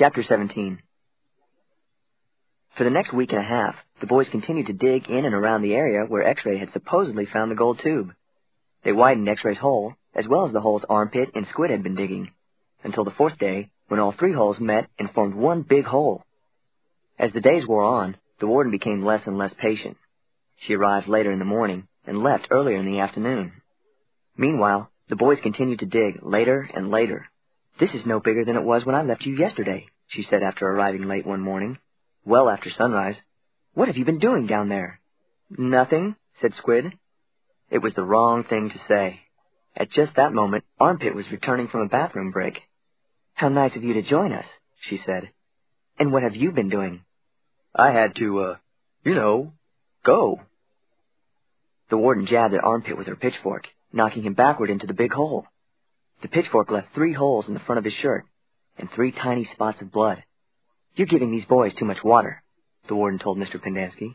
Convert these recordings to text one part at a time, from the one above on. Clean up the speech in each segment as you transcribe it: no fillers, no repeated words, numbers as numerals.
Chapter 17. For the next week and a half, the boys continued to dig in and around the area where X-Ray had supposedly found the gold tube. They widened X-Ray's hole, as well as the holes Armpit and Squid had been digging, until the fourth day, when all three holes met and formed one big hole. As the days wore on, the warden became less and less patient. She arrived later in the morning and left earlier in the afternoon. Meanwhile, the boys continued to dig later and later. "This is no bigger than it was when I left you yesterday," she said after arriving late one morning, well after sunrise. "What have you been doing down there?" "Nothing," said Squid. It was the wrong thing to say. At just that moment, Armpit was returning from a bathroom break. "How nice of you to join us," she said. "And what have you been doing?" "I had to, go." The warden jabbed at Armpit with her pitchfork, knocking him backward into the big hole. The pitchfork left 3 holes in the front of his shirt and 3 tiny spots of blood. "You're giving these boys too much water," the warden told Mr. Pendanski.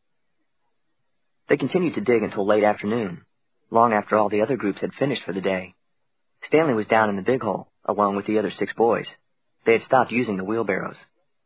They continued to dig until late afternoon, long after all the other groups had finished for the day. Stanley was down in the big hole, along with the other 6 boys. They had stopped using the wheelbarrows.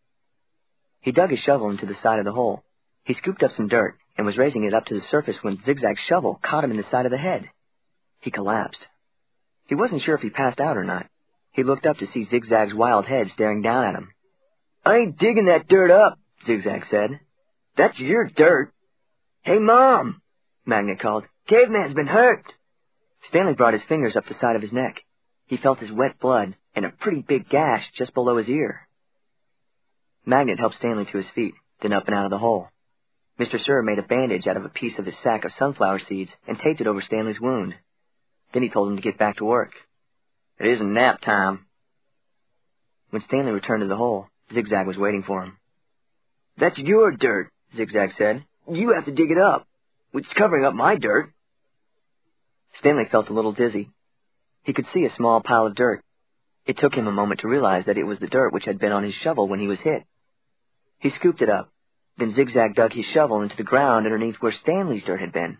He dug his shovel into the side of the hole. He scooped up some dirt and was raising it up to the surface when Zigzag's shovel caught him in the side of the head. He collapsed. He wasn't sure if he passed out or not. He looked up to see Zigzag's wild head staring down at him. "I ain't digging that dirt up," Zigzag said. "That's your dirt." "Hey, Mom," Magnet called. "Caveman's been hurt." Stanley brought his fingers up the side of his neck. He felt his wet blood and a pretty big gash just below his ear. Magnet helped Stanley to his feet, then up and out of the hole. Mr. Sir made a bandage out of a piece of his sack of sunflower seeds and taped it over Stanley's wound. Then he told him to get back to work. "It isn't nap time." When Stanley returned to the hole, Zigzag was waiting for him. "That's your dirt," Zigzag said. "You have to dig it up. It's covering up my dirt." Stanley felt a little dizzy. He could see a small pile of dirt. It took him a moment to realize that it was the dirt which had been on his shovel when he was hit. He scooped it up. Then Zigzag dug his shovel into the ground underneath where Stanley's dirt had been.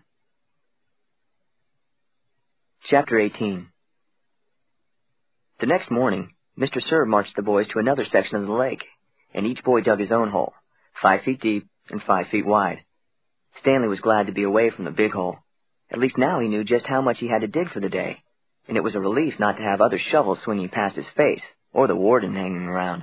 Chapter 18. The next morning, Mr. Sir marched the boys to another section of the lake, and each boy dug his own hole, 5 feet deep and 5 feet wide. Stanley was glad to be away from the big hole. At least now he knew just how much he had to dig for the day, and it was a relief not to have other shovels swinging past his face, or the warden hanging around.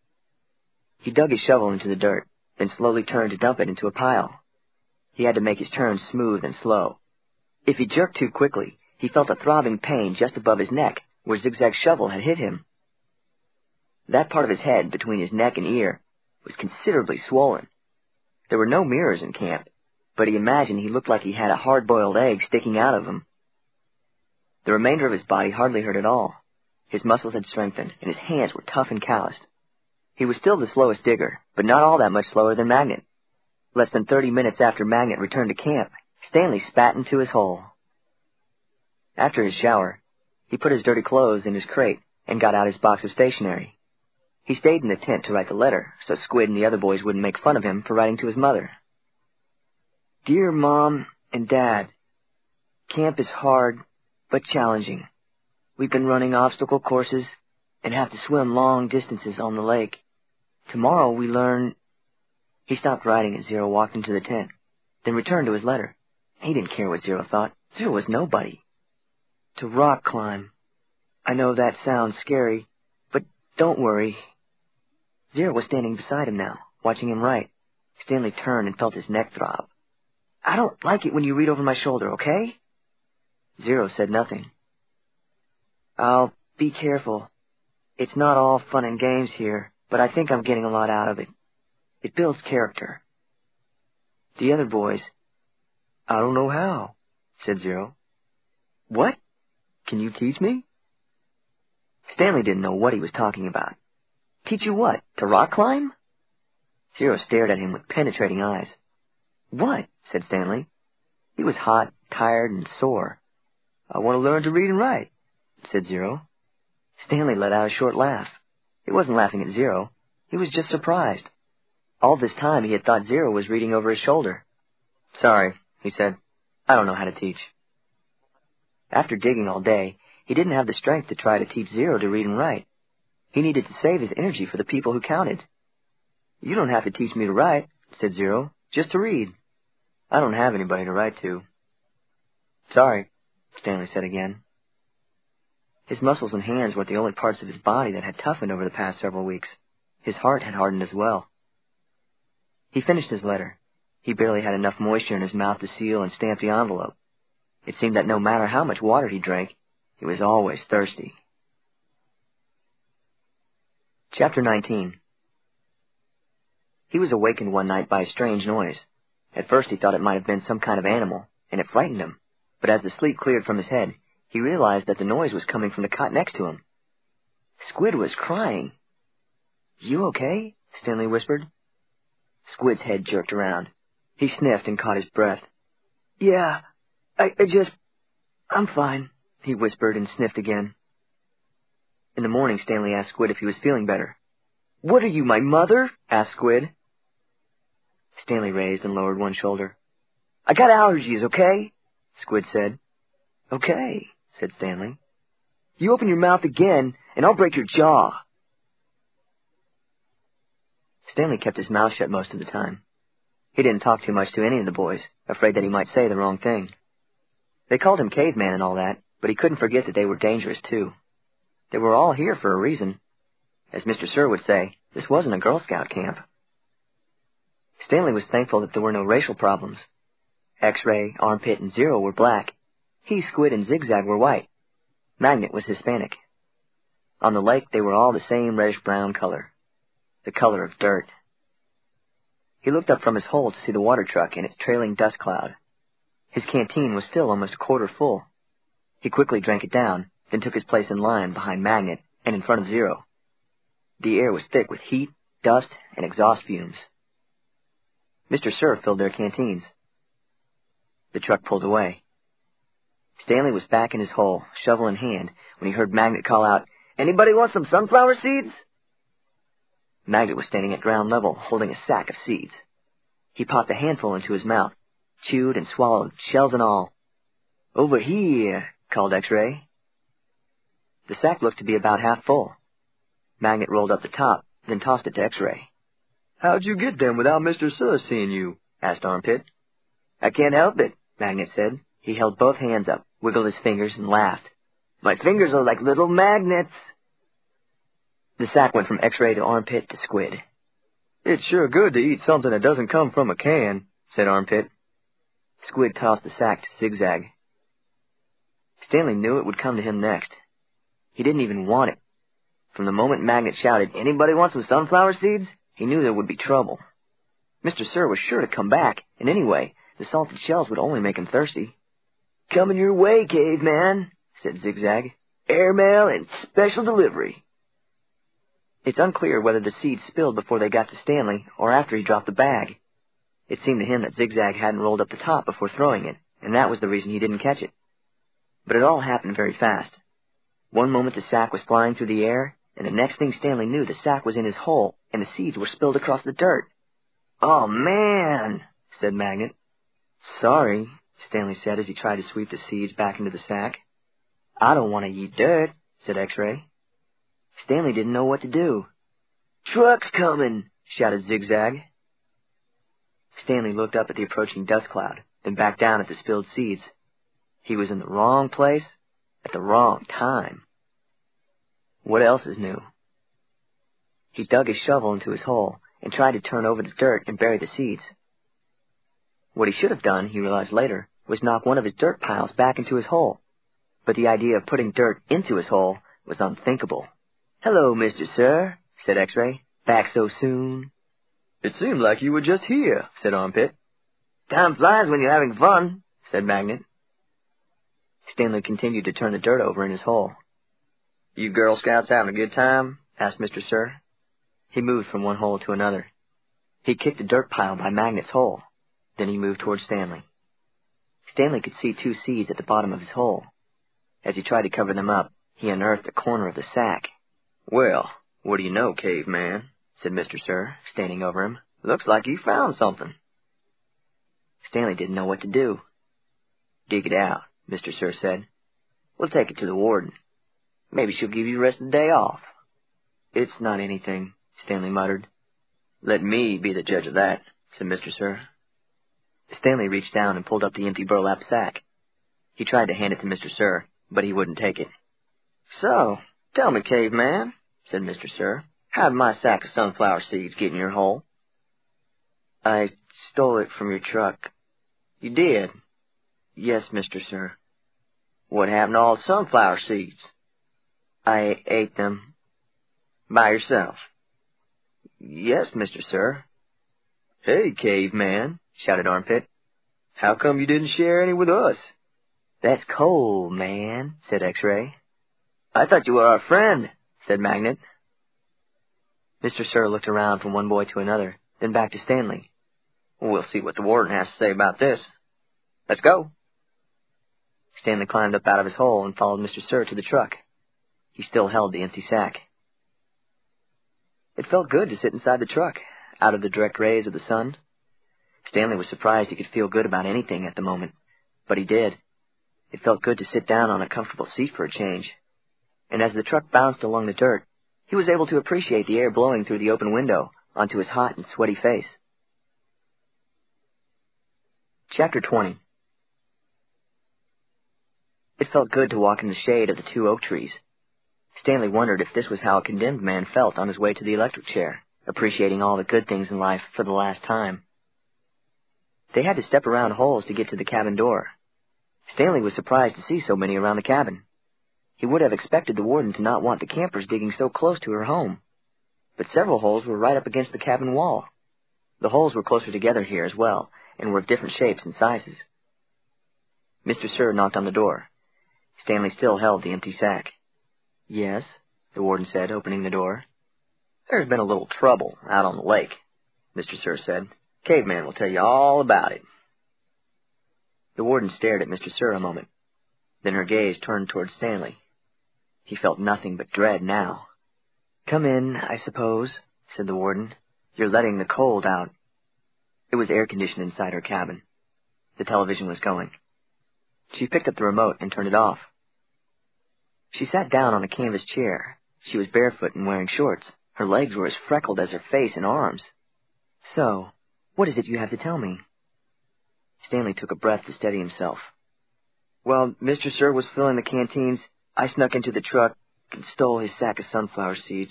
He dug his shovel into the dirt, then slowly turned to dump it into a pile. He had to make his turn smooth and slow. If he jerked too quickly, he felt a throbbing pain just above his neck, where Zigzag's shovel had hit him. That part of his head, between his neck and ear, was considerably swollen. There were no mirrors in camp, but he imagined he looked like he had a hard-boiled egg sticking out of him. The remainder of his body hardly hurt at all. His muscles had strengthened, and his hands were tough and calloused. He was still the slowest digger, but not all that much slower than Magnet. Less than 30 minutes after Magnet returned to camp, Stanley spat into his hole. After his shower, he put his dirty clothes in his crate and got out his box of stationery. He stayed in the tent to write the letter, so Squid and the other boys wouldn't make fun of him for writing to his mother. "Dear Mom and Dad, camp is hard, but challenging. We've been running obstacle courses and have to swim long distances on the lake. Tomorrow we learn—" He stopped writing as Zero walked into the tent, then returned to his letter. He didn't care what Zero thought. Zero was nobody. "To rock climb. I know that sounds scary, but don't worry." Zero was standing beside him now, watching him write. Stanley turned and felt his neck throb. "I don't like it when you read over my shoulder, okay?" Zero said nothing. "I'll be careful. It's not all fun and games here, but I think I'm getting a lot out of it. It builds character." The other boys— "I don't know how," said Zero. "What? Can you teach me?" Stanley didn't know what he was talking about. "Teach you what? To rock climb?" Zero stared at him with penetrating eyes. "What?" said Stanley. He was hot, tired, and sore. "I want to learn to read and write," said Zero. Stanley let out a short laugh. He wasn't laughing at Zero. He was just surprised. All this time he had thought Zero was reading over his shoulder. "Sorry," he said. "I don't know how to teach." After digging all day, he didn't have the strength to try to teach Zero to read and write. He needed to save his energy for the people who counted. "You don't have to teach me to write," said Zero, "just to read. I don't have anybody to write to." "Sorry," Stanley said again. His muscles and hands weren't the only parts of his body that had toughened over the past several weeks. His heart had hardened as well. He finished his letter. He barely had enough moisture in his mouth to seal and stamp the envelope. It seemed that no matter how much water he drank, he was always thirsty. Chapter 19. He was awakened one night by a strange noise. At first he thought it might have been some kind of animal, and it frightened him. But as the sleep cleared from his head, he realized that the noise was coming from the cot next to him. Squid was crying. "You okay?" Stanley whispered. Squid's head jerked around. He sniffed and caught his breath. "Yeah, I'm fine," he whispered and sniffed again. In the morning, Stanley asked Squid if he was feeling better. "What are you, my mother?" asked Squid. Stanley raised and lowered one shoulder. "I got allergies, okay?" Squid said. "Okay," said Stanley. "You open your mouth again, and I'll break your jaw." Stanley kept his mouth shut most of the time. He didn't talk too much to any of the boys, afraid that he might say the wrong thing. They called him Caveman and all that, but he couldn't forget that they were dangerous, too. They were all here for a reason. As Mr. Sir would say, this wasn't a Girl Scout camp. Stanley was thankful that there were no racial problems. X-Ray, Armpit, and Zero were black. He, Squid, and Zigzag were white. Magnet was Hispanic. On the lake, they were all the same reddish-brown color. The color of dirt. He looked up from his hole to see the water truck and its trailing dust cloud. His canteen was still almost a quarter full. He quickly drank it down, then took his place in line behind Magnet and in front of Zero. The air was thick with heat, dust, and exhaust fumes. Mr. Sir filled their canteens. The truck pulled away. Stanley was back in his hole, shovel in hand, when he heard Magnet call out, "Anybody want some sunflower seeds?" Magnet was standing at ground level, holding a sack of seeds. He popped a handful into his mouth, chewed and swallowed, shells and all. "Over here," called X-Ray. The sack looked to be about half full. Magnet rolled up the top, then tossed it to X-Ray. "How'd you get them without Mr. Sir seeing you?" asked Armpit. "I can't help it," Magnet said. He held both hands up, wiggled his fingers, and laughed. "My fingers are like little magnets." The sack went from X-Ray to Armpit to Squid. "It's sure good to eat something that doesn't come from a can," said Armpit. Squid tossed the sack to Zigzag. Stanley knew it would come to him next. He didn't even want it. From the moment Magnet shouted, "Anybody want some sunflower seeds?" he knew there would be trouble. Mr. Sir was sure to come back, and anyway, the salted shells would only make him thirsty. "Coming your way, Caveman," said Zigzag. "Airmail and special delivery." It's unclear whether the seeds spilled before they got to Stanley or after he dropped the bag. It seemed to him that Zigzag hadn't rolled up the top before throwing it, and that was the reason he didn't catch it. But it all happened very fast. One moment the sack was flying through the air, and the next thing Stanley knew, the sack was in his hole, and the seeds were spilled across the dirt. "Oh, man," said Magnet. "Sorry," Stanley said as he tried to sweep the seeds back into the sack. "I don't want to eat dirt," said X-Ray. Stanley didn't know what to do. "Truck's coming," shouted Zigzag. Stanley looked up at the approaching dust cloud, then back down at the spilled seeds. He was in the wrong place at the wrong time. What else is new? He dug his shovel into his hole and tried to turn over the dirt and bury the seeds. What he should have done, he realized later, was knock one of his dirt piles back into his hole. But the idea of putting dirt into his hole was unthinkable. "Hello, Mr. Sir," said X-Ray. "Back so soon?" "It seemed like you were just here," said Armpit. "Time flies when you're having fun," said Magnet. Stanley continued to turn the dirt over in his hole. "You Girl Scouts having a good time?" asked Mr. Sir. He moved from one hole to another. He kicked a dirt pile by Magnet's hole. Then he moved toward Stanley. Stanley could see 2 seeds at the bottom of his hole. As he tried to cover them up, he unearthed a corner of the sack. "Well, what do you know, Caveman?" said Mr. Sir, standing over him. "Looks like you found something." Stanley didn't know what to do. "Dig it out," Mr. Sir said. "We'll take it to the warden. Maybe she'll give you the rest of the day off." It's not anything, Stanley muttered. Let me be the judge of that, said Mr. Sir. Stanley reached down and pulled up the empty burlap sack. He tried to hand it to Mr. Sir, but he wouldn't take it. So, tell me, caveman, said Mr. Sir, how'd my sack of sunflower seeds get in your hole? I stole it from your truck. You did? Yes, Mr. Sir. What happened to all the sunflower seeds? I ate them. By yourself? Yes, Mr. Sir. Hey, caveman, shouted Armpit. How come you didn't share any with us? That's cold, man, said X-Ray. I thought you were our friend, said Magnet. Mr. Sir looked around from one boy to another, then back to Stanley. We'll see what the warden has to say about this. Let's go. Stanley climbed up out of his hole and followed Mr. Sir to the truck. He still held the empty sack. It felt good to sit inside the truck, out of the direct rays of the sun. Stanley was surprised he could feel good about anything at the moment, but he did. It felt good to sit down on a comfortable seat for a change. And as the truck bounced along the dirt, he was able to appreciate the air blowing through the open window onto his hot and sweaty face. Chapter 20. It felt good to walk in the shade of the 2 oak trees. Stanley wondered if this was how a condemned man felt on his way to the electric chair, appreciating all the good things in life for the last time. They had to step around holes to get to the cabin door. Stanley was surprised to see so many around the cabin. He would have expected the warden to not want the campers digging so close to her home. But several holes were right up against the cabin wall. The holes were closer together here as well, and were of different shapes and sizes. Mr. Sir knocked on the door. Stanley still held the empty sack. Yes, the warden said, opening the door. There's been a little trouble out on the lake, Mr. Sir said. Caveman will tell you all about it. The warden stared at Mr. Sir a moment. Then her gaze turned toward Stanley. He felt nothing but dread now. Come in, I suppose, said the warden. You're letting the cold out. It was air-conditioned inside her cabin. The television was going. She picked up the remote and turned it off. She sat down on a canvas chair. She was barefoot and wearing shorts. Her legs were as freckled as her face and arms. So, what is it you have to tell me? Stanley took a breath to steady himself. While Mr. Sir was filling the canteens, I snuck into the truck and stole his sack of sunflower seeds.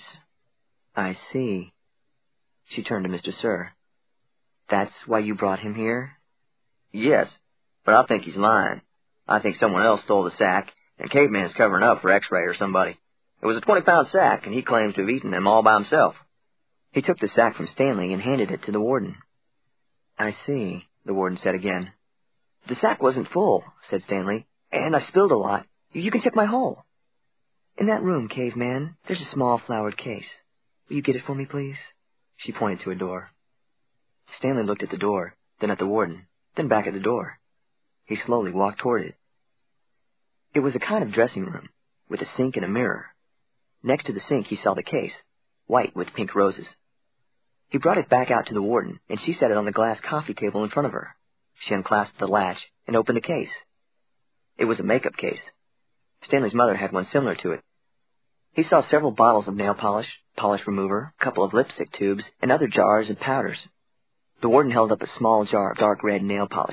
I see. She turned to Mr. Sir. That's why you brought him here? Yes, but I think he's lying. I think someone else stole the sack, and Caveman's covering up for X-Ray or somebody. It was a 20-pound sack, and he claims to have eaten them all by himself. He took the sack from Stanley and handed it to the warden. I see, the warden said again. The sack wasn't full, said Stanley, and I spilled a lot. You can check my hole. In that room, Caveman, there's a small flowered case. Will you get it for me, please? She pointed to a door. Stanley looked at the door, then at the warden, then back at the door. He slowly walked toward it. It was a kind of dressing room, with a sink and a mirror. Next to the sink he saw the case, white with pink roses. He brought it back out to the warden, and she set it on the glass coffee table in front of her. She unclasped the latch and opened the case. It was a makeup case. Stanley's mother had one similar to it. He saw several bottles of nail polish, polish remover, a couple of lipstick tubes, and other jars and powders. The warden held up a small jar of dark red nail polish.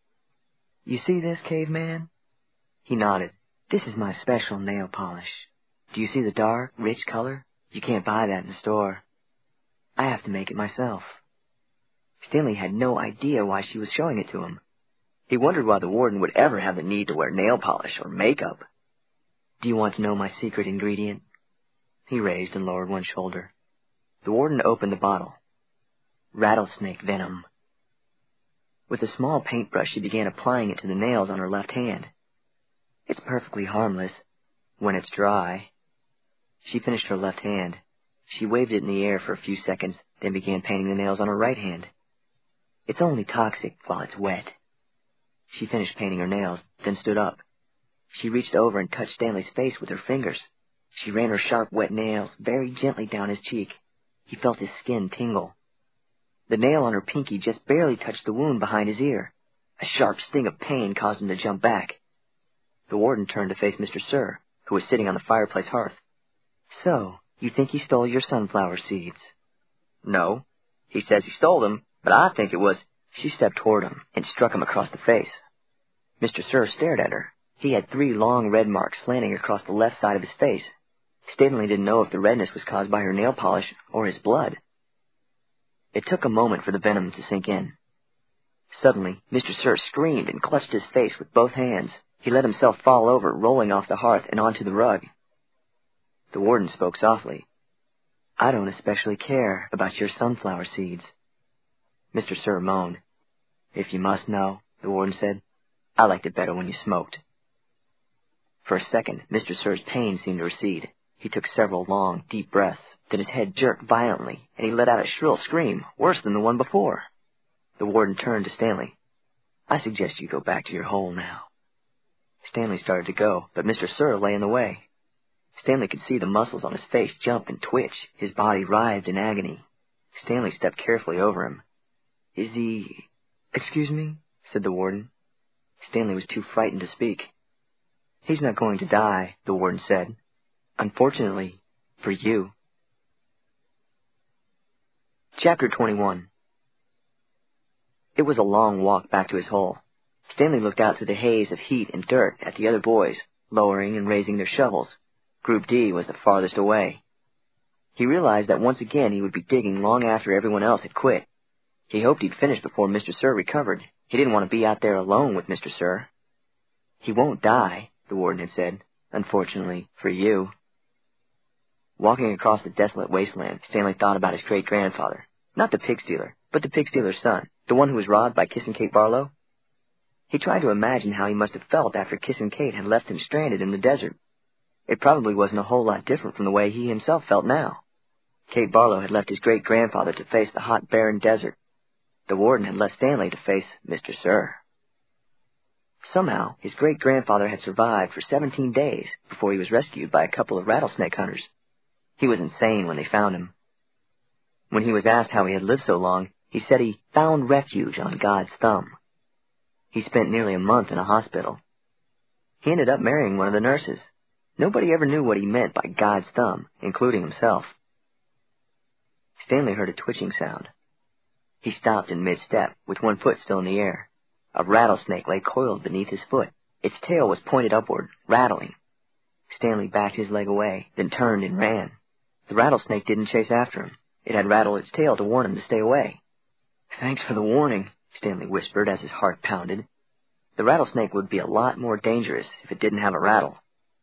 You see this, Caveman? He nodded. This is my special nail polish. Do you see the dark, rich color? You can't buy that in the store. I have to make it myself. Stanley had no idea why she was showing it to him. He wondered why the warden would ever have the need to wear nail polish or makeup. Do you want to know my secret ingredient? He raised and lowered one shoulder. The warden opened the bottle. Rattlesnake venom. With a small paintbrush, she began applying it to the nails on her left hand. It's perfectly harmless when it's dry. She finished her left hand. She waved it in the air for a few seconds, then began painting the nails on her right hand. It's only toxic while it's wet. She finished painting her nails, then stood up. She reached over and touched Stanley's face with her fingers. She ran her sharp, wet nails very gently down his cheek. He felt his skin tingle. The nail on her pinky just barely touched the wound behind his ear. A sharp sting of pain caused him to jump back. The warden turned to face Mr. Sir, who was sitting on the fireplace hearth. So, You think he stole your sunflower seeds? No. He says he stole them, but I think it was... She stepped toward him and struck him across the face. Mr. Sir stared at her. He had 3 long red marks slanting across the left side of his face. Stanley didn't know if the redness was caused by her nail polish or his blood. It took a moment for the venom to sink in. Suddenly, Mr. Sir screamed and clutched his face with both hands. He let himself fall over, rolling off the hearth and onto the rug. The warden spoke softly. I don't especially care about your sunflower seeds. Mr. Sir moaned. If you must know, the warden said, I liked it better when you smoked. For a second, Mr. Sir's pain seemed to recede. He took several long, deep breaths. Then his head jerked violently, and he let out a shrill scream, worse than the one before. The warden turned to Stanley. I suggest you go back to your hole now. Stanley started to go, but Mr. Sir lay in the way. Stanley could see the muscles on his face jump and twitch. His body writhed in agony. Stanley stepped carefully over him. Is he... Excuse me? Said the warden. Stanley was too frightened to speak. He's not going to die, the warden said. Unfortunately, for you. Chapter 21. It was a long walk back to his hole. Stanley looked out through the haze of heat and dirt at the other boys, lowering and raising their shovels. Group D was the farthest away. He realized that once again he would be digging long after everyone else had quit. He hoped he'd finish before Mr. Sir recovered. He didn't want to be out there alone with Mr. Sir. He won't die, the warden had said. Unfortunately, for you. Walking across the desolate wasteland, Stanley thought about his great-grandfather. Not the pig stealer, but the pig stealer's son, the one who was robbed by Kissing Kate Barlow. He tried to imagine how he must have felt after Kissing Kate had left him stranded in the desert. It probably wasn't a whole lot different from the way he himself felt now. Kate Barlow had left his great-grandfather to face the hot, barren desert. The warden had left Stanley to face Mr. Sir. Somehow, his great-grandfather had survived for 17 days before he was rescued by a couple of rattlesnake hunters. He was insane when they found him. When he was asked how he had lived so long, he said he found refuge on God's thumb. He spent nearly a month in a hospital. He ended up marrying one of the nurses. Nobody ever knew what he meant by God's thumb, including himself. Stanley heard a twitching sound. He stopped in mid-step, with one foot still in the air. A rattlesnake lay coiled beneath his foot. Its tail was pointed upward, rattling. Stanley backed his leg away, then turned and ran. The rattlesnake didn't chase after him. It had rattled its tail to warn him to stay away. Thanks for the warning, Stanley whispered as his heart pounded. The rattlesnake would be a lot more dangerous if it didn't have a rattle.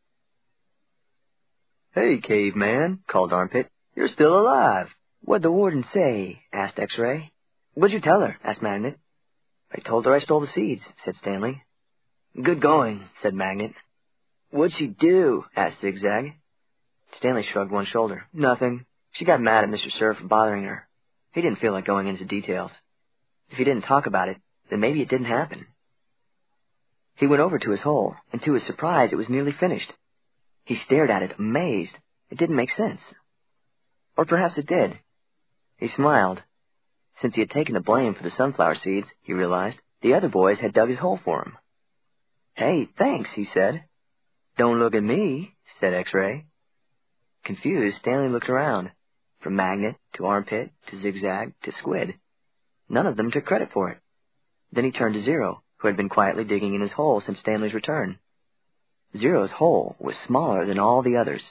Hey, caveman, called Armpit. You're still alive. What'd the warden say? Asked X-Ray. What'd you tell her? Asked Magnet. I told her I stole the seeds, said Stanley. Good going, said Magnet. What'd she do? Asked Zigzag. Stanley shrugged one shoulder. Nothing. She got mad at Mr. Sir for bothering her. He didn't feel like going into details. If he didn't talk about it, then maybe it didn't happen. He went over to his hole, and to his surprise, it was nearly finished. He stared at it, amazed. It didn't make sense. Or perhaps it did. He smiled. Since he had taken the blame for the sunflower seeds, he realized, the other boys had dug his hole for him. Hey, thanks, he said. Don't look at me, said X-Ray. Confused, Stanley looked around. From Magnet to Armpit to Zigzag to Squid. None of them took credit for it. Then he turned to Zero, who had been quietly digging in his hole since Stanley's return. Zero's hole was smaller than all the others.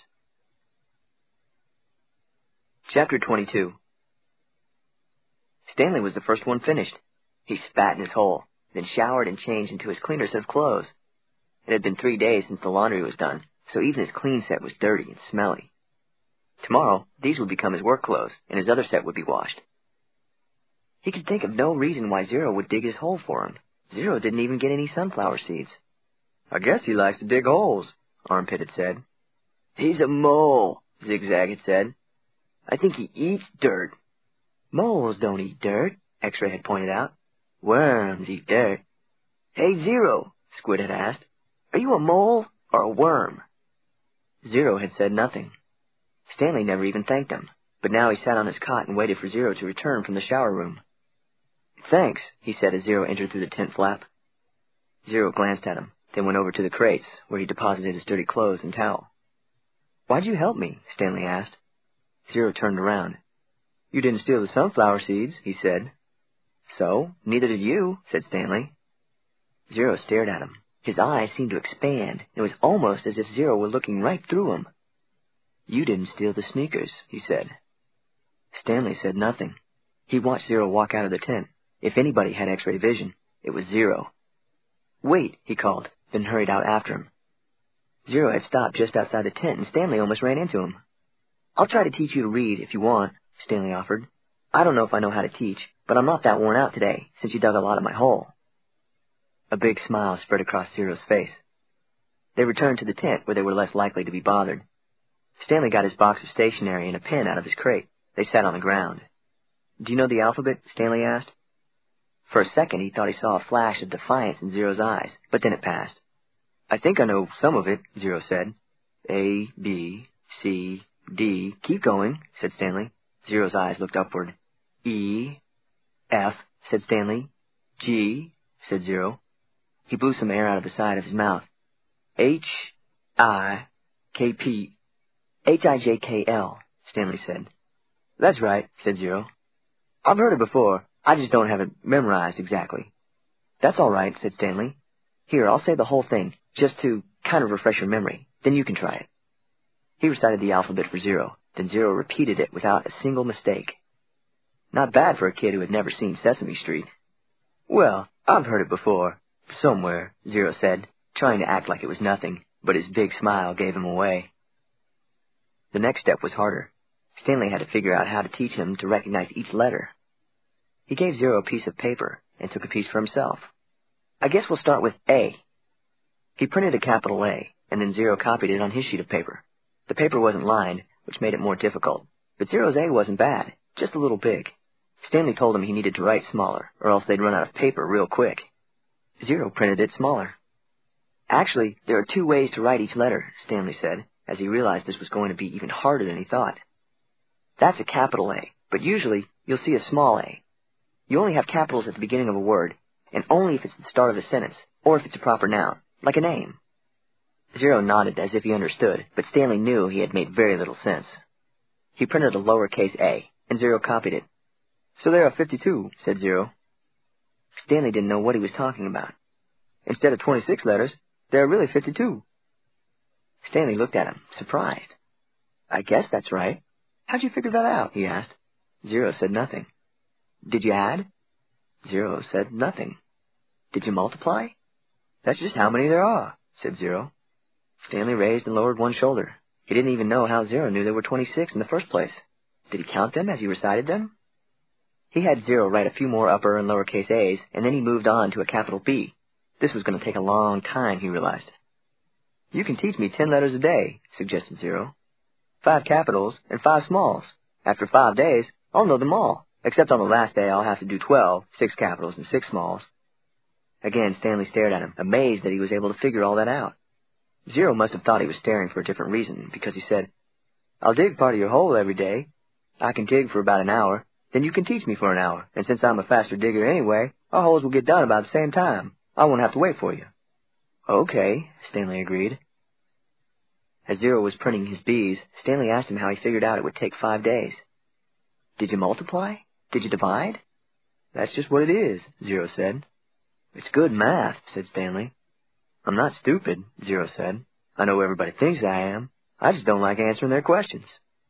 Chapter 22. Stanley was the first one finished. He spat in his hole, then showered and changed into his cleaner set of clothes. It had been 3 days since the laundry was done, so even his clean set was dirty and smelly. Tomorrow, these would become his work clothes, and his other set would be washed. He could think of no reason why Zero would dig his hole for him. Zero didn't even get any sunflower seeds. I guess he likes to dig holes, Armpit had said. He's a mole, Zigzag had said. I think he eats dirt. Moles don't eat dirt, X-Ray had pointed out. Worms eat dirt. Hey, Zero, Squid had asked. Are you a mole or a worm? Zero had said nothing. Stanley never even thanked him, but now he sat on his cot and waited for Zero to return from the shower room. Thanks, he said as Zero entered through the tent flap. Zero glanced at him, then went over to the crates, where he deposited his dirty clothes and towel. Why'd you help me? Stanley asked. Zero turned around. "You didn't steal the sunflower seeds," he said. "So, neither did you," said Stanley. Zero stared at him. His eyes seemed to expand. It was almost as if Zero were looking right through him. "You didn't steal the sneakers," he said. Stanley said nothing. He watched Zero walk out of the tent. If anybody had X-ray vision, it was Zero. "Wait," he called, then hurried out after him. Zero had stopped just outside the tent, and Stanley almost ran into him. "I'll try to teach you to read if you want," Stanley offered. "I don't know if I know how to teach, but I'm not that worn out today, since you dug a lot of my hole." A big smile spread across Zero's face. They returned to the tent where they were less likely to be bothered. Stanley got his box of stationery and a pen out of his crate. They sat on the ground. "Do you know the alphabet?" Stanley asked. For a second, he thought he saw a flash of defiance in Zero's eyes, but then it passed. "I think I know some of it," Zero said. "A, B, C, D. Keep going," said Stanley. Zero's eyes looked upward. "E, F," said Stanley. "G," said Zero. He blew some air out of the side of his mouth. "H, I, K, P, H, I, J, K, L," Stanley said. "That's right," said Zero. "I've heard it before. I just don't have it memorized exactly." "That's all right," said Stanley. "Here, I'll say the whole thing, just to kind of refresh your memory. Then you can try it." He recited the alphabet for Zero. Then Zero repeated it without a single mistake. Not bad for a kid who had never seen Sesame Street. "Well, I've heard it before, somewhere," Zero said, trying to act like it was nothing, but his big smile gave him away. The next step was harder. Stanley had to figure out how to teach him to recognize each letter. He gave Zero a piece of paper and took a piece for himself. "I guess we'll start with A." He printed a capital A, and then Zero copied it on his sheet of paper. The paper wasn't lined, which made it more difficult, but Zero's A wasn't bad, just a little big. Stanley told him he needed to write smaller, or else they'd run out of paper real quick. Zero printed it smaller. "Actually, there are 2 ways to write each letter," Stanley said, as he realized this was going to be even harder than he thought. "That's a capital A, but usually you'll see a small a. You only have capitals at the beginning of a word, and only if it's the start of a sentence, or if it's a proper noun, like a name." Zero nodded as if he understood, but Stanley knew he had made very little sense. He printed a lowercase a, and Zero copied it. "So there are 52, said Zero. Stanley didn't know what he was talking about. "Instead of 26 letters, there are really 52. Stanley looked at him, surprised. "I guess that's right. How'd you figure that out?" he asked. Zero said nothing. "Did you add?" Zero said nothing. "Did you multiply?" "That's just how many there are," said Zero. Stanley raised and lowered one shoulder. He didn't even know how Zero knew there were 26 in the first place. Did he count them as he recited them? He had Zero write a few more upper and lowercase a's, and then he moved on to a capital B. This was going to take a long time, he realized. "You can teach me 10 letters a day," suggested Zero. 5 capitals and 5 smalls. After 5 days, I'll know them all, except on the last day I'll have to do 12, 6 capitals and 6 smalls. Again, Stanley stared at him, amazed that he was able to figure all that out. Zero must have thought he was staring for a different reason, because he said, "I'll dig part of your hole every day. I can dig for about an hour. Then you can teach me for an hour, and since I'm a faster digger anyway, our holes will get done about the same time. I won't have to wait for you." "Okay," Stanley agreed. As Zero was printing his B's, Stanley asked him how he figured out it would take 5 days. "Did you multiply? Did you divide?" "That's just what it is," Zero said. "It's good math," said Stanley. "I'm not stupid," Zero said. "I know everybody thinks I am. I just don't like answering their questions."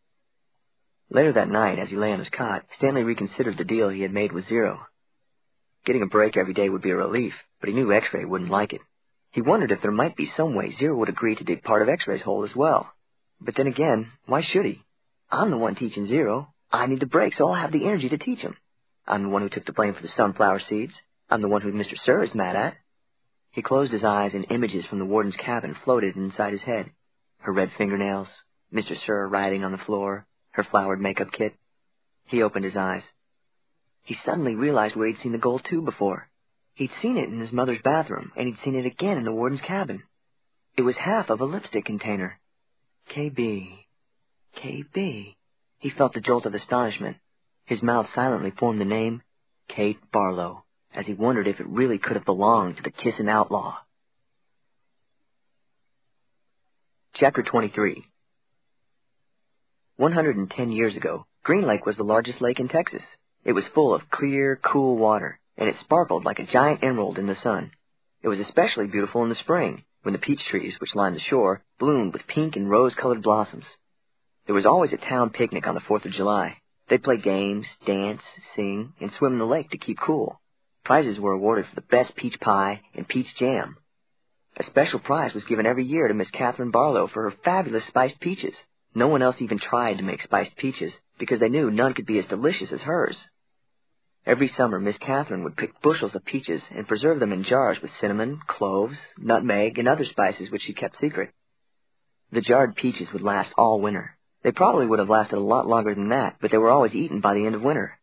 Later that night, as he lay on his cot, Stanley reconsidered the deal he had made with Zero. Getting a break every day would be a relief, but he knew X-ray wouldn't like it. He wondered if there might be some way Zero would agree to dig part of X-ray's hole as well. But then again, why should he? I'm the one teaching Zero. I need the break, so I'll have the energy to teach him. I'm the one who took the blame for the sunflower seeds. I'm the one who Mr. Sir is mad at. He closed his eyes and images from the warden's cabin floated inside his head. Her red fingernails, Mr. Sir writhing on the floor, her flowered makeup kit. He opened his eyes. He suddenly realized where he'd seen the gold tube before. He'd seen it in his mother's bathroom, and he'd seen it again in the warden's cabin. It was half of a lipstick container. KB. KB. He felt the jolt of astonishment. His mouth silently formed the name, Kate Barlow, as he wondered if it really could have belonged to the Kissin' Outlaw. Chapter 23. 110 years ago, Green Lake was the largest lake in Texas. It was full of clear, cool water, and it sparkled like a giant emerald in the sun. It was especially beautiful in the spring, when the peach trees, which lined the shore, bloomed with pink and rose-colored blossoms. There was always a town picnic on the 4th of July. They'd play games, dance, sing, and swim in the lake to keep cool. Prizes were awarded for the best peach pie and peach jam. A special prize was given every year to Miss Catherine Barlow for her fabulous spiced peaches. No one else even tried to make spiced peaches because they knew none could be as delicious as hers. Every summer, Miss Catherine would pick bushels of peaches and preserve them in jars with cinnamon, cloves, nutmeg, and other spices which she kept secret. The jarred peaches would last all winter. They probably would have lasted a lot longer than that, but they were always eaten by the end of winter.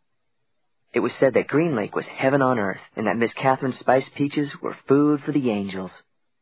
It was said that Green Lake was heaven on earth, and that Miss Catherine's spiced peaches were food for the angels.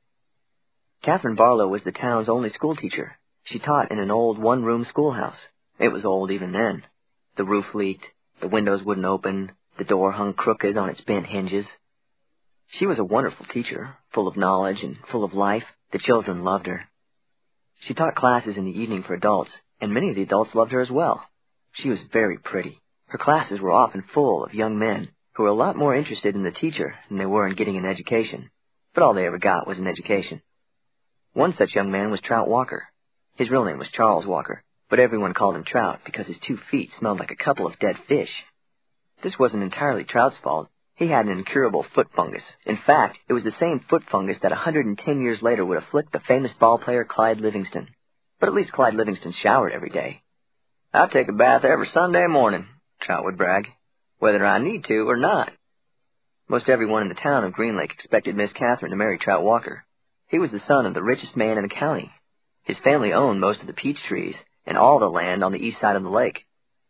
Catherine Barlow was the town's only schoolteacher. She taught in an old one-room schoolhouse. It was old even then. The roof leaked, the windows wouldn't open, the door hung crooked on its bent hinges. She was a wonderful teacher, full of knowledge and full of life. The children loved her. She taught classes in the evening for adults, and many of the adults loved her as well. She was very pretty. Her classes were often full of young men who were a lot more interested in the teacher than they were in getting an education, but all they ever got was an education. One such young man was Trout Walker. His real name was Charles Walker, but everyone called him Trout because his 2 feet smelled like a couple of dead fish. This wasn't entirely Trout's fault. He had an incurable foot fungus. In fact, it was the same foot fungus that 110 years later would afflict the famous ball player Clyde Livingston. But at least Clyde Livingston showered every day. "I take a bath every Sunday morning," Trout would brag, "whether I need to or not." Most everyone in the town of Green Lake expected Miss Catherine to marry Trout Walker. He was the son of the richest man in the county. His family owned most of the peach trees and all the land on the east side of the lake.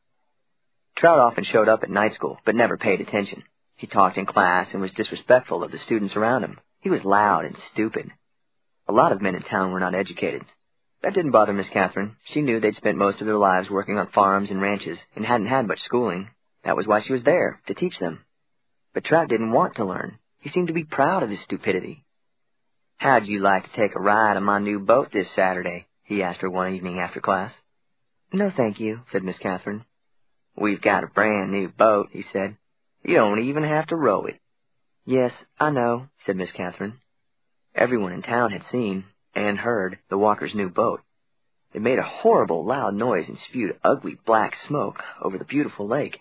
Trout often showed up at night school, but never paid attention. He talked in class and was disrespectful of the students around him. He was loud and stupid. A lot of men in town were not educated. That didn't bother Miss Catherine. She knew they'd spent most of their lives working on farms and ranches and hadn't had much schooling. That was why she was there, to teach them. But Trout didn't want to learn. He seemed to be proud of his stupidity. "How'd you like to take a ride on my new boat this Saturday?" he asked her one evening after class. "No, thank you," said Miss Catherine. "We've got a brand new boat," he said. "You don't even have to row it." "Yes, I know," said Miss Catherine. Everyone in town had seen and heard the Walkers' new boat. It made a horrible loud noise and spewed ugly black smoke over the beautiful lake.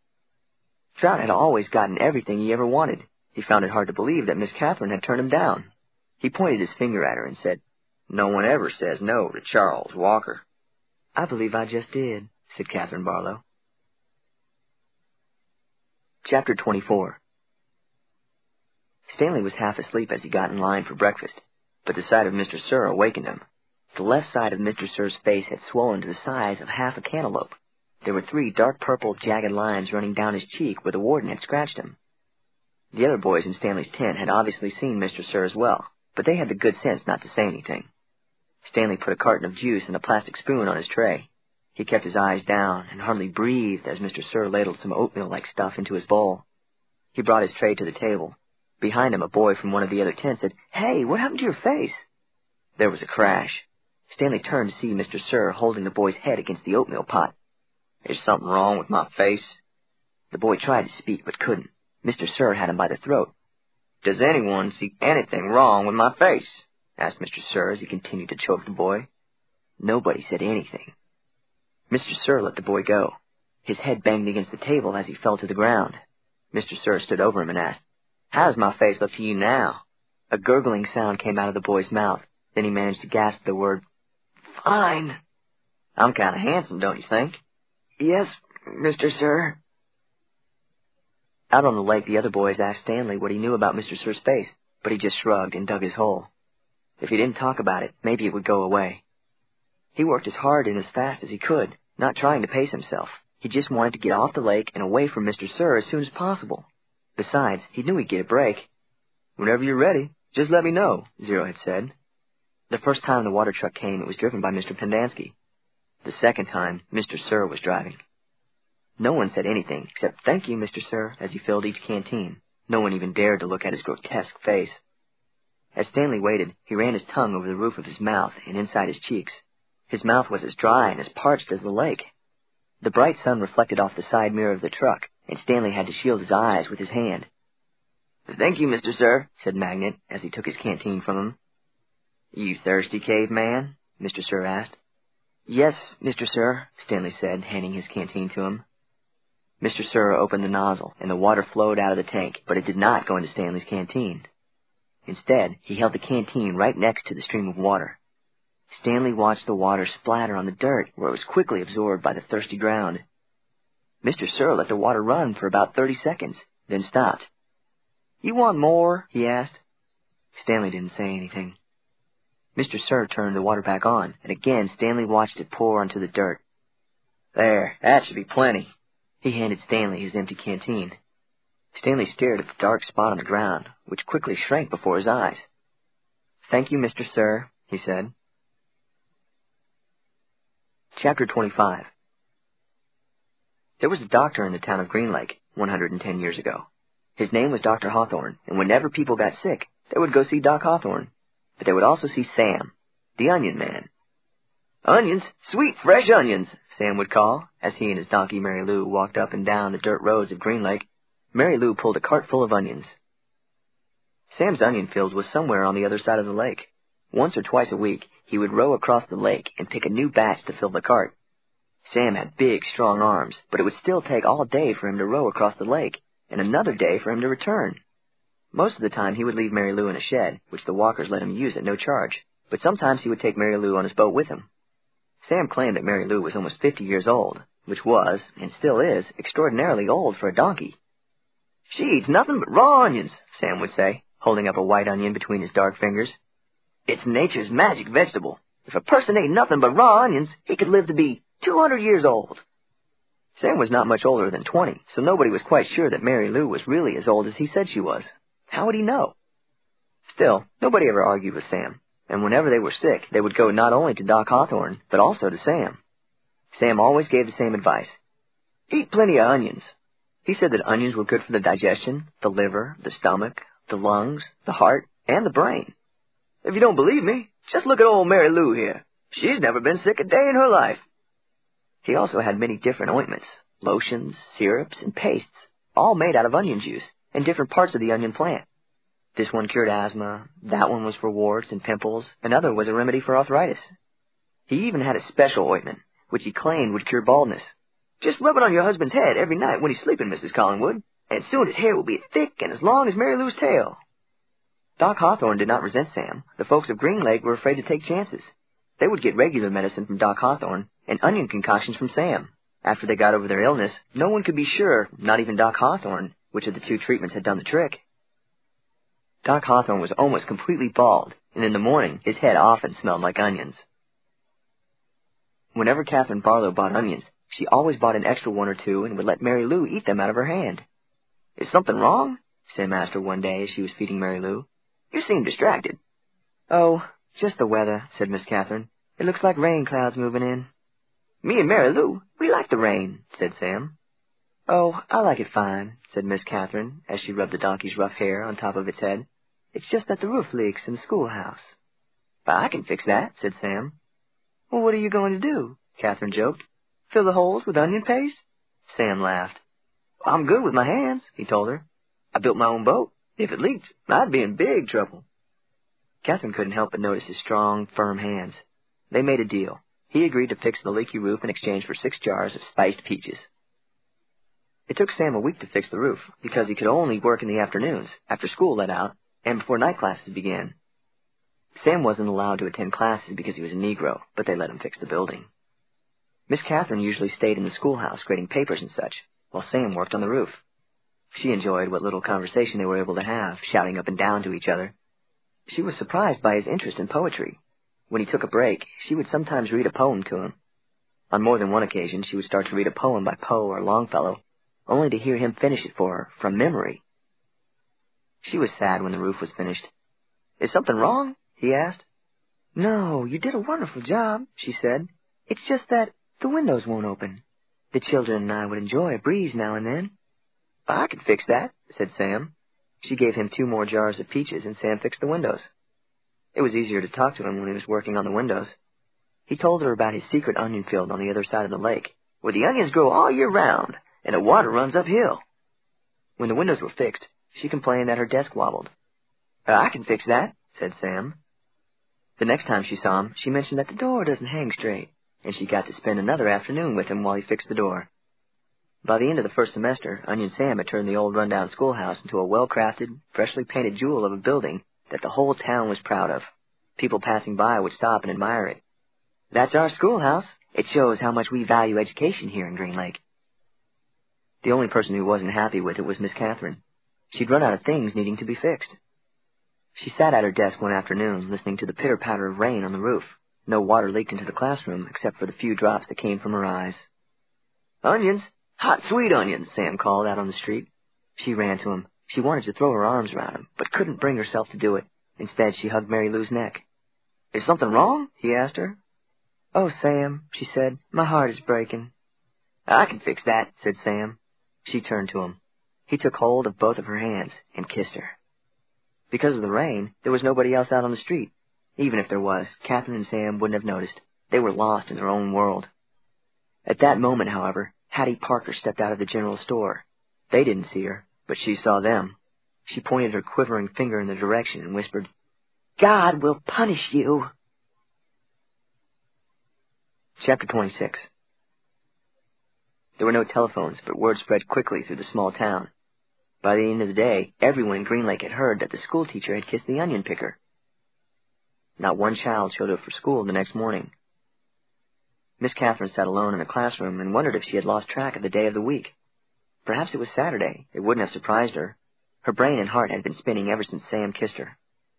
Trout had always gotten everything he ever wanted. He found it hard to believe that Miss Catherine had turned him down. He pointed his finger at her and said, "No one ever says no to Charles Walker." "I believe I just did," said Catherine Barlow. Chapter 24. Stanley was half asleep as he got in line for breakfast, but the sight of Mr. Sir awakened him. The left side of Mr. Sir's face had swollen to the size of half a cantaloupe. There were 3 dark purple jagged lines running down his cheek where the warden had scratched him. The other boys in Stanley's tent had obviously seen Mr. Sir as well, but they had the good sense not to say anything. Stanley put a carton of juice and a plastic spoon on his tray. He kept his eyes down and hardly breathed as Mr. Sir ladled some oatmeal-like stuff into his bowl. He brought his tray to the table. Behind him, a boy from one of the other tents said, "Hey, what happened to your face?" There was a crash. Stanley turned to see Mr. Sir holding the boy's head against the oatmeal pot. "Is something wrong with my face?" The boy tried to speak, but couldn't. Mr. Sir had him by the throat. "Does anyone see anything wrong with my face?" asked Mr. Sir as he continued to choke the boy. Nobody said anything. Mr. Sir let the boy go. His head banged against the table as he fell to the ground. Mr. Sir stood over him and asked, "How does my face look to you now?" A gurgling sound came out of the boy's mouth. Then he managed to gasp the word, "Fine." "I'm kind of handsome, don't you think?" "Yes, Mr. Sir." Out on the lake, the other boys asked Stanley what he knew about Mr. Sir's face, but he just shrugged and dug his hole. If he didn't talk about it, maybe it would go away. He worked as hard and as fast as he could, not trying to pace himself. He just wanted to get off the lake and away from Mr. Sir as soon as possible. Besides, he knew he'd get a break. "Whenever you're ready, just let me know," Zero had said. The first time the water truck came, it was driven by Mr. Pendanski. The second time, Mr. Sir was driving. No one said anything except, "Thank you, Mr. Sir," as he filled each canteen. No one even dared to look at his grotesque face. As Stanley waited, he ran his tongue over the roof of his mouth and inside his cheeks. His mouth was as dry and as parched as the lake. The bright sun reflected off the side mirror of the truck, and Stanley had to shield his eyes with his hand. "Thank you, Mr. Sir," said Magnet, as he took his canteen from him. "You thirsty, caveman?" Mr. Sir asked. "Yes, Mr. Sir," Stanley said, handing his canteen to him. Mr. Sir opened the nozzle, and the water flowed out of the tank, but it did not go into Stanley's canteen. Instead, he held the canteen right next to the stream of water. Stanley watched the water splatter on the dirt, where it was quickly absorbed by the thirsty ground. Mr. Sir let the water run for about 30 seconds, then stopped. "You want more?" he asked. Stanley didn't say anything. Mr. Sir turned the water back on, and again Stanley watched it pour onto the dirt. "There, that should be plenty." He handed Stanley his empty canteen. Stanley stared at the dark spot on the ground, which quickly shrank before his eyes. "Thank you, Mr. Sir," he said. Chapter 25. There was a doctor in the town of Green Lake 110 years ago. His name was Dr. Hawthorne, and whenever people got sick, they would go see Doc Hawthorne. But they would also see Sam, the onion man. "Onions, sweet, fresh onions," Sam would call, as he and his donkey Mary Lou walked up and down the dirt roads of Green Lake. Mary Lou pulled a cart full of onions. Sam's onion field was somewhere on the other side of the lake. Once or twice a week, he would row across the lake and pick a new batch to fill the cart. Sam had big, strong arms, but it would still take all day for him to row across the lake, and another day for him to return. Most of the time, he would leave Mary Lou in a shed, which the walkers let him use at no charge, but sometimes he would take Mary Lou on his boat with him. Sam claimed that Mary Lou was almost 50 years old, which was, and still is, extraordinarily old for a donkey. "She eats nothing but raw onions," Sam would say, holding up a white onion between his dark fingers. "It's nature's magic vegetable. If a person ate nothing but raw onions, he could live to be 200 years old. Sam was not much older than 20, so nobody was quite sure that Mary Lou was really as old as he said she was. How would he know? Still, nobody ever argued with Sam, and whenever they were sick, they would go not only to Doc Hawthorne, but also to Sam. Sam always gave the same advice. "Eat plenty of onions." He said that onions were good for the digestion, the liver, the stomach, the lungs, the heart, and the brain. "If you don't believe me, just look at old Mary Lou here. She's never been sick a day in her life." He also had many different ointments, lotions, syrups, and pastes, all made out of onion juice and different parts of the onion plant. This one cured asthma, that one was for warts and pimples, another was a remedy for arthritis. He even had a special ointment, which he claimed would cure baldness. "Just rub it on your husband's head every night when he's sleeping, Mrs. Collingwood, and soon his hair will be thick and as long as Mary Lou's tail." Doc Hawthorne did not resent Sam. The folks of Green Lake were afraid to take chances. They would get regular medicine from Doc Hawthorne and onion concoctions from Sam. After they got over their illness, no one could be sure, not even Doc Hawthorne, which of the two treatments had done the trick. Doc Hawthorne was almost completely bald, and in the morning his head often smelled like onions. Whenever Catherine Barlow bought onions, she always bought an extra one or two and would let Mary Lou eat them out of her hand. "Is something wrong?" Sam asked her one day as she was feeding Mary Lou. "You seem distracted." "Oh, just the weather," said Miss Catherine. "It looks like rain clouds moving in." "Me and Mary Lou, we like the rain," said Sam. "Oh, I like it fine," said Miss Catherine, as she rubbed the donkey's rough hair on top of its head. "It's just that the roof leaks in the schoolhouse." "But I can fix that," said Sam. "Well, what are you going to do?" Catherine joked. "Fill the holes with onion paste?" Sam laughed. "I'm good with my hands," he told her. "I built my own boat. If it leaked, I'd be in big trouble." Catherine couldn't help but notice his strong, firm hands. They made a deal. He agreed to fix the leaky roof in exchange for 6 jars of spiced peaches. It took Sam a week to fix the roof, because he could only work in the afternoons, after school let out, and before night classes began. Sam wasn't allowed to attend classes because he was a Negro, but they let him fix the building. Miss Catherine usually stayed in the schoolhouse grading papers and such, while Sam worked on the roof. She enjoyed what little conversation they were able to have, shouting up and down to each other. She was surprised by his interest in poetry. When he took a break, she would sometimes read a poem to him. On more than one occasion, she would start to read a poem by Poe or Longfellow, only to hear him finish it for her, from memory. She was sad when the roof was finished. "Is something wrong?" he asked. "No, you did a wonderful job," she said. "It's just that the windows won't open. The children and I would enjoy a breeze now and then." "I can fix that," said Sam. She gave him 2 more jars of peaches, and Sam fixed the windows. It was easier to talk to him when he was working on the windows. He told her about his secret onion field on the other side of the lake, where the onions grow all year round, and the water runs uphill. When the windows were fixed, she complained that her desk wobbled. I can fix that, said Sam. The next time she saw him, she mentioned that the door doesn't hang straight, and she got to spend another afternoon with him while he fixed the door. By the end of the first semester, Onion Sam had turned the old rundown schoolhouse into a well-crafted, freshly painted jewel of a building that the whole town was proud of. People passing by would stop and admire it. That's our schoolhouse. It shows how much we value education here in Green Lake. The only person who wasn't happy with it was Miss Catherine. She'd run out of things needing to be fixed. She sat at her desk one afternoon, listening to the pitter-patter of rain on the roof. No water leaked into the classroom, except for the few drops that came from her eyes. "Onions! Hot, sweet onions!" Sam called out on the street. She ran to him. She wanted to throw her arms around him, but couldn't bring herself to do it. Instead, she hugged Mary Lou's neck. "Is something wrong?" he asked her. "Oh, Sam," she said, "my heart is breaking." "I can fix that," said Sam. She turned to him. He took hold of both of her hands and kissed her. Because of the rain, there was nobody else out on the street. Even if there was, Catherine and Sam wouldn't have noticed. They were lost in their own world. At that moment, however, Hattie Parker stepped out of the general store. They didn't see her, but she saw them. She pointed her quivering finger in their direction and whispered, "God will punish you." Chapter 26. There were no telephones, but word spread quickly through the small town. By the end of the day, everyone in Green Lake had heard that the schoolteacher had kissed the onion picker. Not one child showed up for school the next morning. Miss Catherine sat alone in the classroom and wondered if she had lost track of the day of the week. Perhaps it was Saturday. It wouldn't have surprised her. Her brain and heart had been spinning ever since Sam kissed her.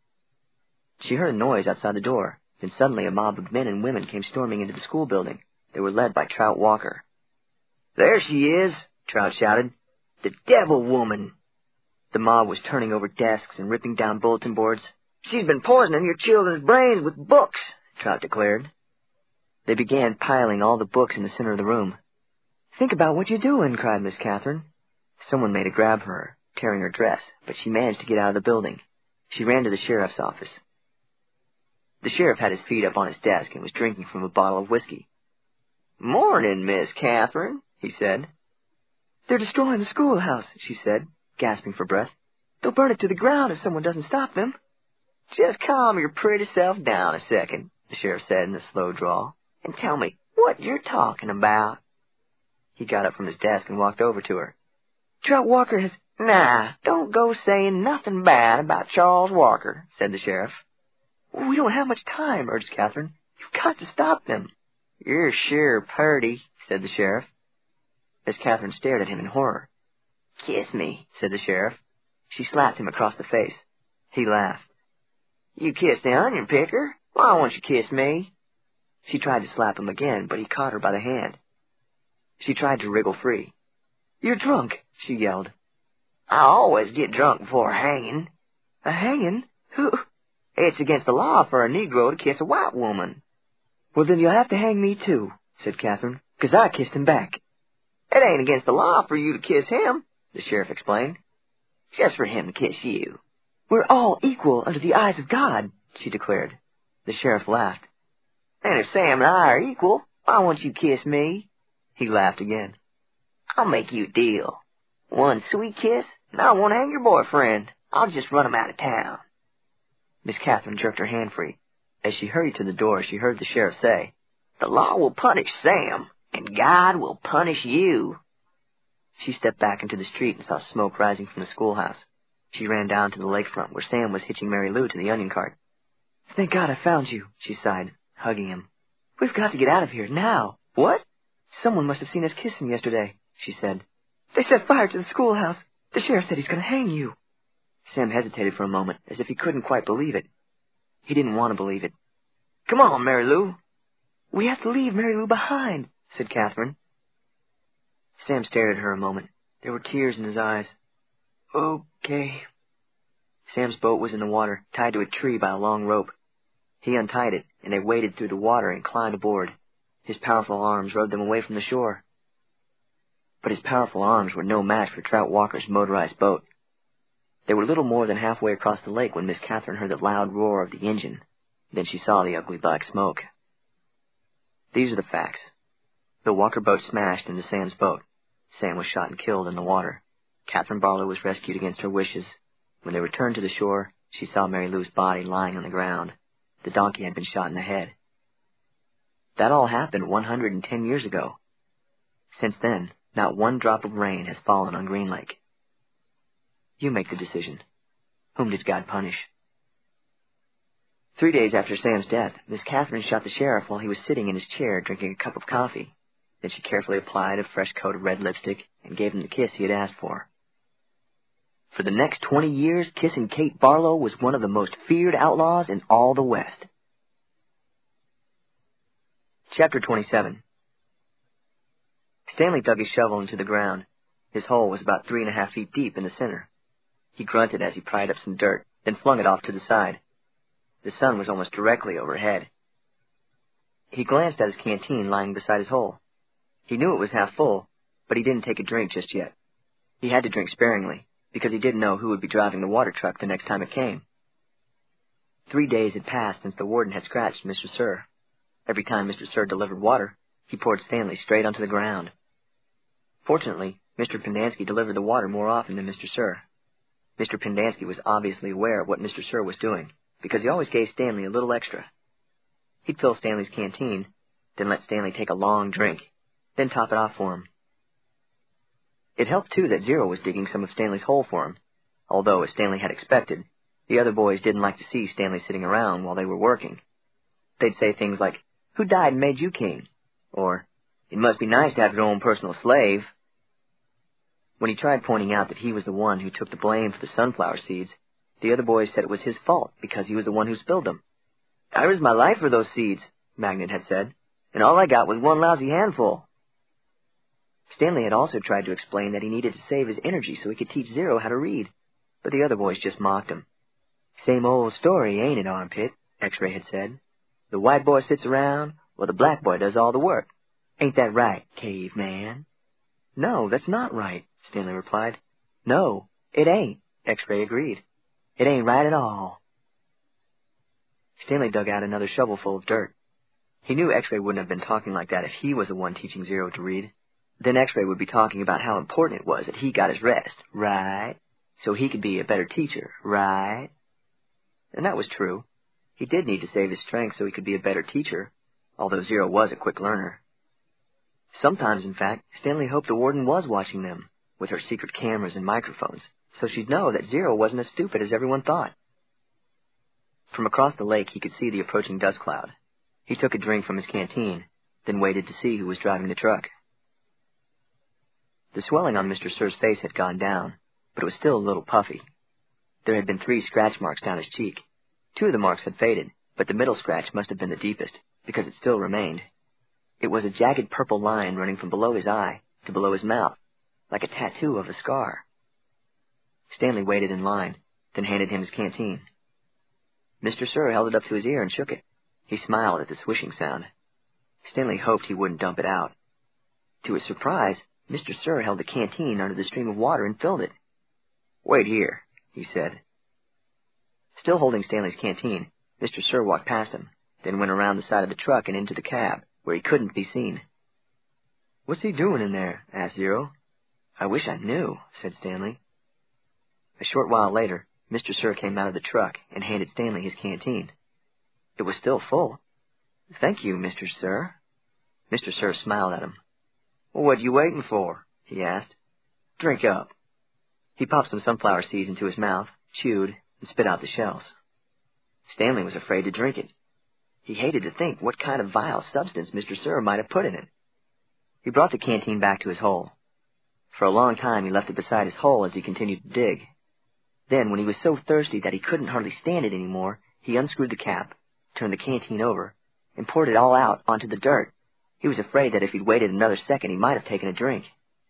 She heard a noise outside the door. Then suddenly a mob of men and women came storming into the school building. They were led by Trout Walker. "There she is," Trout shouted. "The devil woman." The mob was turning over desks and ripping down bulletin boards. "She's been poisoning your children's brains with books," Trout declared. They began piling all the books in the center of the room. "Think about what you're doing," cried Miss Catherine. Someone made a grab for her, tearing her dress, but she managed to get out of the building. She ran to the sheriff's office. The sheriff had his feet up on his desk and was drinking from a bottle of whiskey. "Morning, Miss Catherine," he said. "They're destroying the schoolhouse," she said, gasping for breath. "They'll burn it to the ground if someone doesn't stop them." "Just calm your pretty self down a second," the sheriff said in a slow drawl, "and tell me what you're talking about." He got up from his desk and walked over to her. "Trout Walker has—" "Nah, don't go saying nothing bad about Charles Walker," said the sheriff. "We don't have much time," urged Catherine. "You've got to stop them." "You're sure purty," said the sheriff. Miss Catherine stared at him in horror. "Kiss me," said the sheriff. She slapped him across the face. He laughed. "You kissed the onion picker? Why won't you kiss me?" She tried to slap him again, but he caught her by the hand. She tried to wriggle free. "You're drunk," she yelled. "I always get drunk before hanging." "A hanging? Who—" "It's against the law for a Negro to kiss a white woman." "Well, then you'll have to hang me, too," said Catherine, "'cause I kissed him back." "It ain't against the law for you to kiss him," the sheriff explained. "Just for him to kiss you." "We're all equal under the eyes of God," she declared. The sheriff laughed. "And if Sam and I are equal, why won't you kiss me?" He laughed again. "I'll make you a deal. One sweet kiss, and I won't hang your boyfriend. I'll just run him out of town." Miss Catherine jerked her hand free. As she hurried to the door, she heard the sheriff say, "The law will punish Sam, and God will punish you." She stepped back into the street and saw smoke rising from the schoolhouse. She ran down to the lakefront where Sam was hitching Mary Lou to the onion cart. "Thank God I found you," she sighed, hugging him. "We've got to get out of here, now." "What?" "Someone must have seen us kissing yesterday," she said. "They set fire to the schoolhouse. The sheriff said he's going to hang you." Sam hesitated for a moment, as if he couldn't quite believe it. He didn't want to believe it. "Come on, Mary Lou." "We have to leave Mary Lou behind," said Catherine. Sam stared at her a moment. There were tears in his eyes. "Okay." Sam's boat was in the water, tied to a tree by a long rope. He untied it, and they waded through the water and climbed aboard. His powerful arms rowed them away from the shore. But his powerful arms were no match for Trout Walker's motorized boat. They were little more than halfway across the lake when Miss Catherine heard the loud roar of the engine. Then she saw the ugly black smoke. These are the facts. The Walker boat smashed into Sam's boat. Sam was shot and killed in the water. Catherine Barlow was rescued against her wishes. When they returned to the shore, she saw Mary Lou's body lying on the ground. The donkey had been shot in the head. That all happened 110 years ago. Since then, not one drop of rain has fallen on Green Lake. You make the decision. Whom did God punish? 3 days after Sam's death, Miss Catherine shot the sheriff while he was sitting in his chair drinking a cup of coffee. Then she carefully applied a fresh coat of red lipstick and gave him the kiss he had asked for. For the next 20 years, kissing Kate Barlow was one of the most feared outlaws in all the West. Chapter 27. Stanley dug his shovel into the ground. His hole was about 3.5 feet deep in the center. He grunted as he pried up some dirt, then flung it off to the side. The sun was almost directly overhead. He glanced at his canteen lying beside his hole. He knew it was half full, but he didn't take a drink just yet. He had to drink sparingly, because he didn't know who would be driving the water truck the next time it came. 3 days had passed since the warden had scratched Mr. Sir. Every time Mr. Sir delivered water, he poured Stanley straight onto the ground. Fortunately, Mr. Pendanski delivered the water more often than Mr. Sir. Mr. Pendanski was obviously aware of what Mr. Sir was doing, because he always gave Stanley a little extra. He'd fill Stanley's canteen, then let Stanley take a long drink, then top it off for him. It helped, too, that Zero was digging some of Stanley's hole for him, although, as Stanley had expected, the other boys didn't like to see Stanley sitting around while they were working. They'd say things like, "Who died and made you king?" Or, "It must be nice to have your own personal slave." When he tried pointing out that he was the one who took the blame for the sunflower seeds, the other boys said it was his fault because he was the one who spilled them. "I risked my life for those seeds," Magnet had said, "and all I got was one lousy handful." Stanley had also tried to explain that he needed to save his energy so he could teach Zero how to read, but the other boys just mocked him. "Same old story, ain't it, Armpit?" X-Ray had said. "The white boy sits around, while the black boy does all the work. Ain't that right, caveman?" "No, that's not right," Stanley replied. "No, it ain't," X-Ray agreed. "It ain't right at all." Stanley dug out another shovelful of dirt. He knew X-Ray wouldn't have been talking like that if he was the one teaching Zero to read. Then X-Ray would be talking about how important it was that he got his rest, right? So he could be a better teacher, right? And that was true. He did need to save his strength so he could be a better teacher, although Zero was a quick learner. Sometimes, in fact, Stanley hoped the warden was watching them, with her secret cameras and microphones, so she'd know that Zero wasn't as stupid as everyone thought. From across the lake, he could see the approaching dust cloud. He took a drink from his canteen, then waited to see who was driving the truck. The swelling on Mr. Sir's face had gone down, but it was still a little puffy. There had been 3 scratch marks down his cheek. 2 of the marks had faded, but the middle scratch must have been the deepest, because it still remained. It was a jagged purple line running from below his eye to below his mouth, like a tattoo of a scar. Stanley waited in line, then handed him his canteen. Mr. Sir held it up to his ear and shook it. He smiled at the swishing sound. Stanley hoped he wouldn't dump it out. To his surprise, Mr. Sir held the canteen under the stream of water and filled it. "Wait here," he said. Still holding Stanley's canteen, Mr. Sir walked past him, then went around the side of the truck and into the cab, where he couldn't be seen. "What's he doing in there?" asked Zero. "I wish I knew," said Stanley. A short while later, Mr. Sir came out of the truck and handed Stanley his canteen. It was still full. "Thank you, Mr. Sir." Mr. Sir smiled at him. "Well, what you waiting for?" he asked. "Drink up." He popped some sunflower seeds into his mouth, chewed, and spit out the shells. Stanley was afraid to drink it. He hated to think what kind of vile substance Mr. Sir might have put in it. He brought the canteen back to his hole. For a long time he left it beside his hole as he continued to dig. Then, when he was so thirsty that he couldn't hardly stand it anymore, he unscrewed the cap, turned the canteen over, and poured it all out onto the dirt. He was afraid that if he'd waited another second, he might have taken a drink.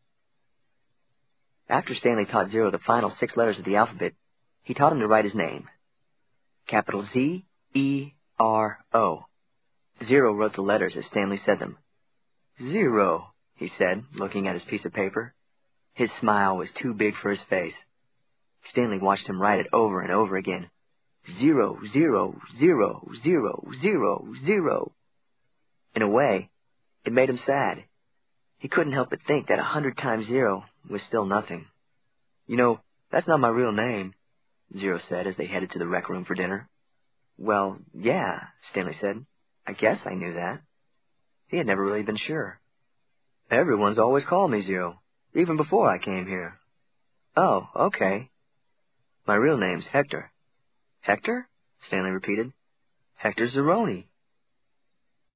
After Stanley taught Zero the final 6 letters of the alphabet, he taught him to write his name. Capital Z-E-R-O. Zero wrote the letters as Stanley said them. "Zero," he said, looking at his piece of paper. His smile was too big for his face. Stanley watched him write it over and over again. 0, 0, 0, 0, 0, 0. In a way, It made him sad. He couldn't help but think that 100 times 0 was still nothing. "You know, that's not my real name," Zero said as they headed to the rec room for dinner. "Well, yeah," Stanley said. "I guess I knew that." He had never really been sure. "Everyone's always called me Zero, even before I came here." "Oh, okay." "My real name's Hector." "Hector?" Stanley repeated. "Hector Zeroni."